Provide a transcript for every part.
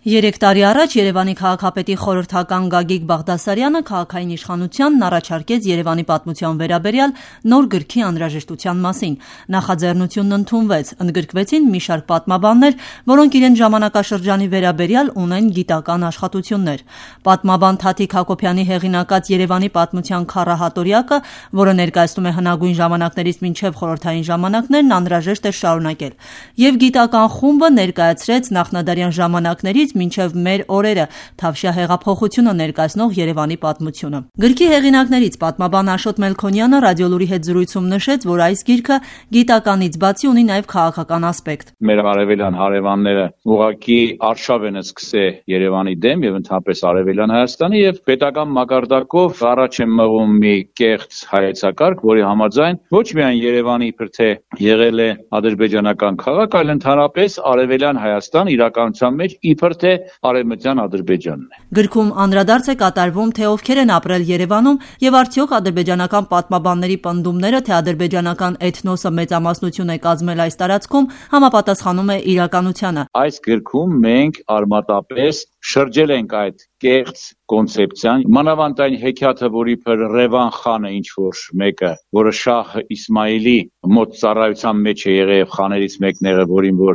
3 տարի առաջ Երևանի քաղաքապետի խորհրդական Գագիկ Բաղդասարյանը քաղաքային իշխանությանն առաջարկեց Երևանի պատմության վերաբերյալ նոր գրքի անհրաժեշտության մասին։ Նախաձեռնությունն ընդունվեց, ընդգրկվեցին մի շարք պատմաբաններ, որոնք իրենց ժամանակաշրջանի վերաբերյալ ունեն գիտական աշխատություններ։ Պատմաբան Թաթիկ Հակոբյանի հեղինակած Երևանի պատմության քառահատորյակը, որը ներկայացնում է հնագույն ժամանակներից մինչև խորհրդային ժամանակներն, անհրաժեշտ է շարունակել։ Եվ գիտական խումբը ներկայացրեց նախնադարյան ժամանակներից մինչև մեր օրերը Թավշյա հեղափոխությունը ներկայացնող Երևանի պատմությունը։ Գրքի հեղինակներից պատմաբան Աշոտ Մելքոնյանը ռադիոլուրի հետ զրույցում նշեց, որ այս գիրքը գիտականից բացի ունի նաև քաղաքական ասպեկտ։ Մեր արևելյան հարևանները ուղղակի արշավ են սկսել Երևանի դեմ եւ ընդհանրապես արևելյան Հայաստանի եւ պետական մակարդակով առաջ են մղում մի կեղծ հայեցակարգ, որի համաձայն ոչ միայն Երևանը իբր թե եղել է ադրբեջանական քաղաք, այլ ընդհանրապես արևելյան Հայաստան իրականության մեջ իբր թե արևմտյան Ադրբեջանն է։ Գրքում անդրադարձ է կատարվում, թե ովքեր են ապրել Երևանում եւ արդյոք ադրբեջանական պատմաբանների պնդումները, թե ադրբեջանական էթնոսը մեծամասնություն է կազմել այս տարածքում, համապատասխանում է իրականությանը։ Այս գրքում մենք արմատապես շրջել ենք այդ կեղծ կոնցեպցիան, մանավանդ այն հեքիաթը, որ իբր Ռևան խանը ինչ-որ մեկը, որը Շահ Իսմայիլի մոտ ծառայության մեջ է եղել եւ խաներից մեկն եղել, որին որ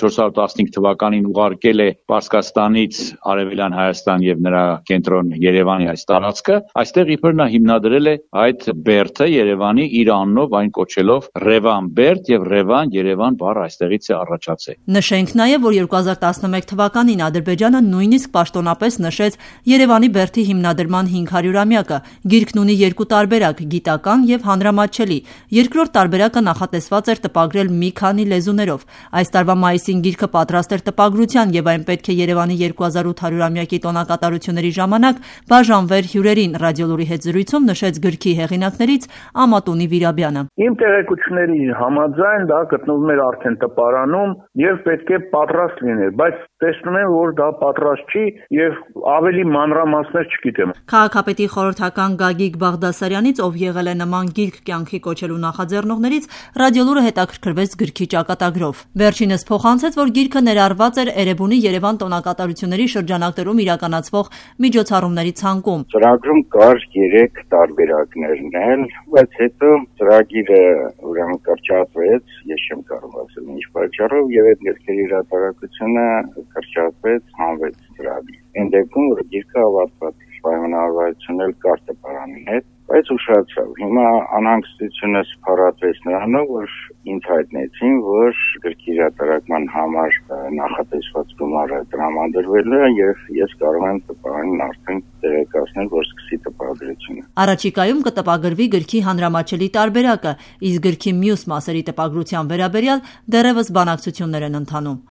1415 թվականին ուղարկել է Պարսկաստանից արևելյան Հայաստան եւ նրա կենտրոն Երևանի այս տարածքը, այստեղ իբր նա հիմնադրել է այդ բերդը Երևանի իր անունով, այն կոչելով Ռևան բերդ եւ Ռևան Երևան բառը այստեղից է առաջացել։ Նշենք նաեւ, որ 2011 թվականին Ադրբեջանը նույնիսկ պաշտոնապես նշեց Երևանի բերդի հիմնադրման 500-ամյակը։ Գիրքն ունի երկու տարբերակ՝ գիտական եւ հանրամատչելի։ Երկրորդ տարբերակը նախատեսված էր տպագրել մի քանի լեզուներով։ Այս տարվա մայիսին գիրքը պատրաստ էր տպագրության եւ այն պետք է Երևանի 2800-ամյակի տոնակատարությունների ժամանակ բաժանվեր հյուրերին։ Ռադիոլուրի հետ զրույցում նշեց գրքի հեղինակներից Ամատունի Վիրաբյանը։ Իմ տեղեկությունների համաձայն դա գտնվում էր արդեն տպարանում եւ պետք է պատրաստ լիներ, բայց տեսնում եմ, որ դա պատրաստ չի եւ ավելի մանրամասներ չգիտեմ։ Քաղաքապետի խորհրդական Գագիկ Բաղդասարյանից, ով եղել է նման գիրք կյանքի կոչելու նախաձեռնողներից, ռադիոլուրը հետաքրքրվեց գրքի ճակատագրով։ Վերջինս փոխանցեց, որ գիրքը ներառված էր Էրեբունի Երևան տոնակատարությունների շրջանակներում իրականացվող միջոցառումների ցանկում։ Ծրագրում կար 3 տարբերակներն էլ, բայց հետո ծրագիրը ուրեմն կրճատվեց, ես չեմ կարող ասել ինչ պատճառով, եւ այդ գրքերի հրատարակությունը կրճատվեց, հանվեց ծրագիրը։ Այն դեպքում, որ գիրքը ավարտված պայմանավորվածություն էլ կար տպարանի հետ, բայց ուշացավ։ Հիմա անհանգստությունս փառատվեց նրանով, որ ինձ հայտնեցին, որ գրքի հրատարակման համար նախատեսված գումարը տրամադրվել է եւ ես կարող եմ տպարանին արդեն տեղեկացնել, որ սկսի տպագրությունը։ Առաջիկայում կտպագրվի գրքի հանրամատչելի տարբերակը, իսկ գրքի մյուս մասերի տպագրության վերաբերյալ դեռևս բանակցություններ են ընթանում։